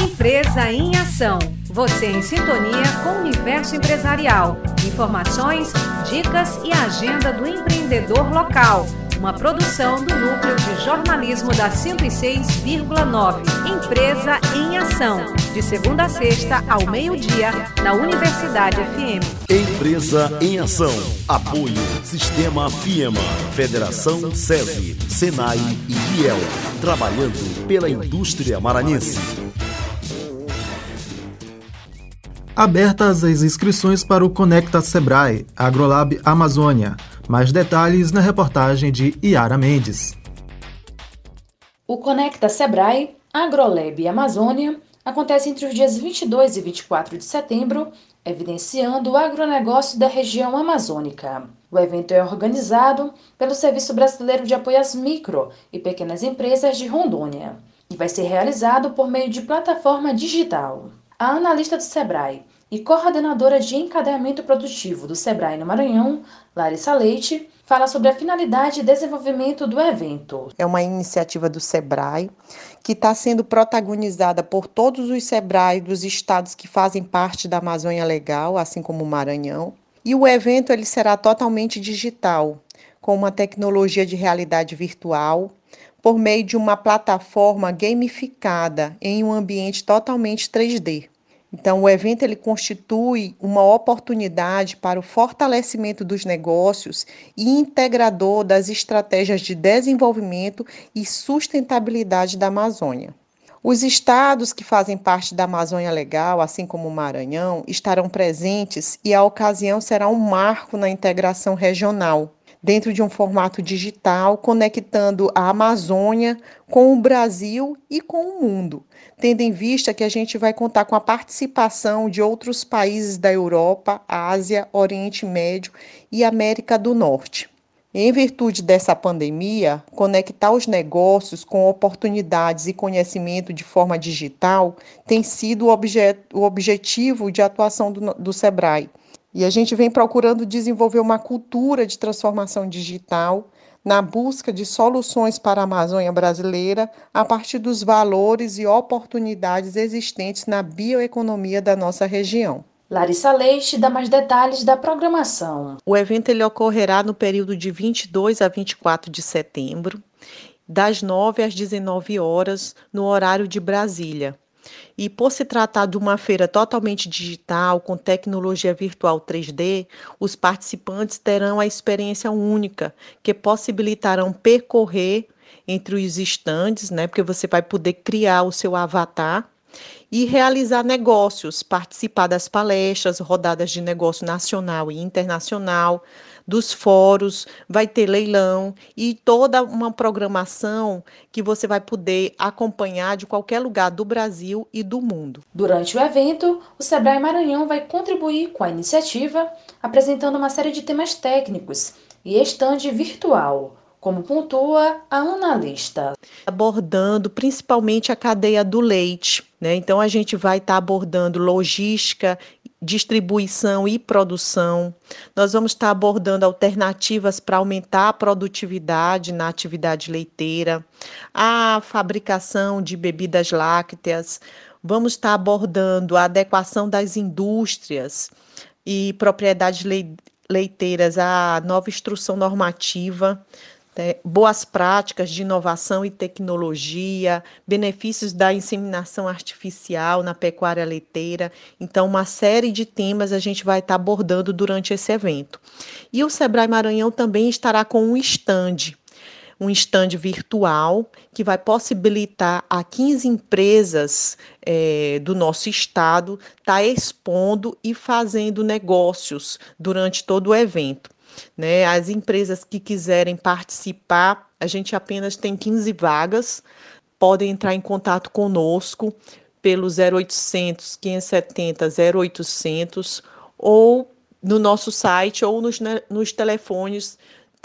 Empresa em Ação. Você em sintonia com o universo empresarial. Informações, dicas e agenda do empreendedor local. Uma produção do Núcleo de Jornalismo da 106,9. Empresa em Ação. De segunda a sexta, ao meio-dia, na Universidade FM. Empresa em Ação. Apoio Sistema FIEMA, Federação SESI, SENAI e IEL. Trabalhando pela indústria maranhense. Abertas as inscrições para o Conecta Sebrae, Agrolab Amazônia. Mais detalhes na reportagem de Yara Mendes. O Conecta Sebrae, Agrolab Amazônia, acontece entre os dias 22 e 24 de setembro, evidenciando o agronegócio da região amazônica. O evento é organizado pelo Serviço Brasileiro de Apoio às Micro e Pequenas Empresas de Rondônia e vai ser realizado por meio de plataforma digital. A analista do Sebrae e coordenadora de encadeamento produtivo do Sebrae no Maranhão, Larissa Leite, fala sobre a finalidade e desenvolvimento do evento. É uma iniciativa do Sebrae que está sendo protagonizada por todos os Sebrae dos estados que fazem parte da Amazônia Legal, assim como o Maranhão. E o evento ele será totalmente digital, com uma tecnologia de realidade virtual, por meio de uma plataforma gamificada em um ambiente totalmente 3D. Então, o evento ele constitui uma oportunidade para o fortalecimento dos negócios e integrador das estratégias de desenvolvimento e sustentabilidade da Amazônia. Os estados que fazem parte da Amazônia Legal, assim como o Maranhão, estarão presentes e a ocasião será um marco na integração regional, dentro de um formato digital, conectando a Amazônia com o Brasil e com o mundo, tendo em vista que a gente vai contar com a participação de outros países da Europa, Ásia, Oriente Médio e América do Norte. Em virtude dessa pandemia, conectar os negócios com oportunidades e conhecimento de forma digital tem sido o objetivo de atuação do Sebrae. E a gente vem procurando desenvolver uma cultura de transformação digital na busca de soluções para a Amazônia brasileira a partir dos valores e oportunidades existentes na bioeconomia da nossa região. Larissa Leite dá mais detalhes da programação. O evento ele ocorrerá no período de 22 a 24 de setembro, das 9 às 19 horas, no horário de Brasília. E por se tratar de uma feira totalmente digital, com tecnologia virtual 3D, os participantes terão a experiência única, que possibilitarão percorrer entre os estandes, porque você vai poder criar o seu avatar e realizar negócios, participar das palestras, rodadas de negócio nacional e internacional, dos fóruns, vai ter leilão e toda uma programação que você vai poder acompanhar de qualquer lugar do Brasil e do mundo. Durante o evento, o Sebrae Maranhão vai contribuir com a iniciativa, apresentando uma série de temas técnicos e estande virtual, como pontua a analista. Abordando principalmente a cadeia do leite, Então a gente vai estar abordando logística, distribuição e produção. Nós vamos estar abordando alternativas para aumentar a produtividade na atividade leiteira, a fabricação de bebidas lácteas. Vamos estar abordando a adequação das indústrias e propriedades leiteiras à nova instrução normativa, boas práticas de inovação e tecnologia, benefícios da inseminação artificial na pecuária leiteira. Então, uma série de temas a gente vai estar abordando durante esse evento. E o Sebrae Maranhão também estará com um stand virtual que vai possibilitar a 15 empresas do nosso estado estar expondo e fazendo negócios durante todo o evento. As empresas que quiserem participar, a gente apenas tem 15 vagas, podem entrar em contato conosco pelo 0800 570 0800 ou no nosso site ou nos telefones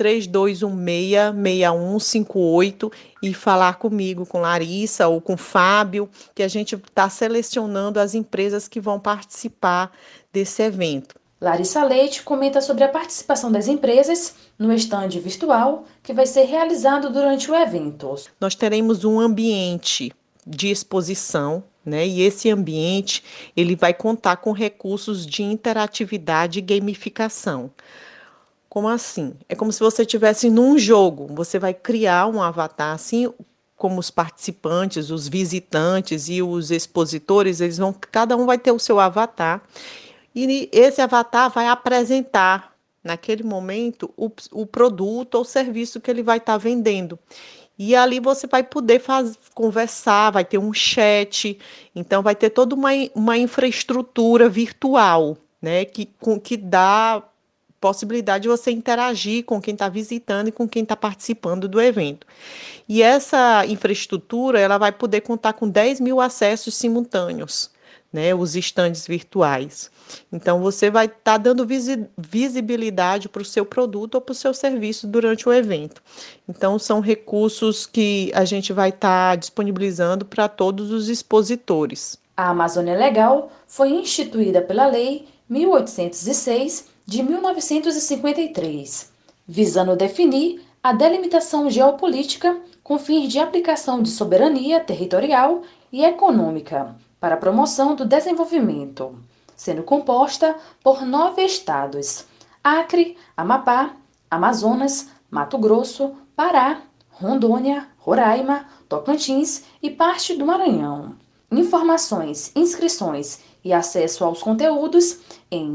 3216-6158 e falar comigo, com Larissa ou com Fábio, que a gente está selecionando as empresas que vão participar desse evento. Larissa Leite comenta sobre a participação das empresas no estande virtual que vai ser realizado durante o evento. Nós teremos um ambiente de exposição, né? E esse ambiente ele vai contar com recursos de interatividade e gamificação. Como assim? É como se você estivesse num jogo. Você vai criar um avatar, assim como os participantes, os visitantes e os expositores, cada um vai ter o seu avatar. E esse avatar vai apresentar, naquele momento, o produto ou serviço que ele vai estar vendendo. E ali você vai poder conversar, vai ter um chat, então vai ter toda uma infraestrutura virtual, né, que dá possibilidade de você interagir com quem está visitando e com quem está participando do evento. E essa infraestrutura ela vai poder contar com 10 mil acessos simultâneos, né, os estandes virtuais. Então, você vai estar dando visibilidade para o seu produto ou para o seu serviço durante o evento. Então, são recursos que a gente vai estar disponibilizando para todos os expositores. A Amazônia Legal foi instituída pela Lei 1806 de 1953, visando definir a delimitação geopolítica com fins de aplicação de soberania territorial e econômica para a promoção do desenvolvimento, sendo composta por 9 estados: Acre, Amapá, Amazonas, Mato Grosso, Pará, Rondônia, Roraima, Tocantins e parte do Maranhão. Informações, inscrições e acesso aos conteúdos em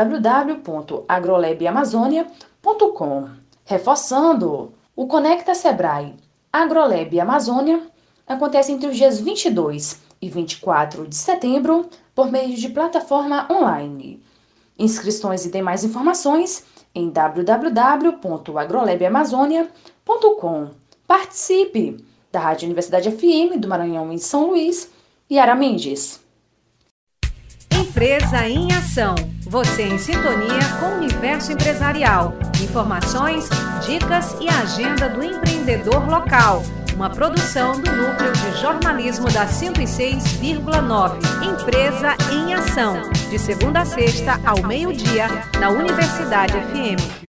www.agrolabamazônia.com. Reforçando, o Conecta Sebrae AgroLab Amazônia acontece entre os dias 22 e 24 de setembro por meio de plataforma online. Inscrições e demais informações em www.agrolabamazônia.com. Participe! Da Rádio Universidade FM do Maranhão em São Luís, Yara Mendes. Empresa em Ação. Você em sintonia com o universo empresarial. Informações, dicas e agenda do empreendedor local. Uma produção do Núcleo de Jornalismo da 106,9. Empresa em Ação. De segunda a sexta ao meio-dia, na Universidade FM.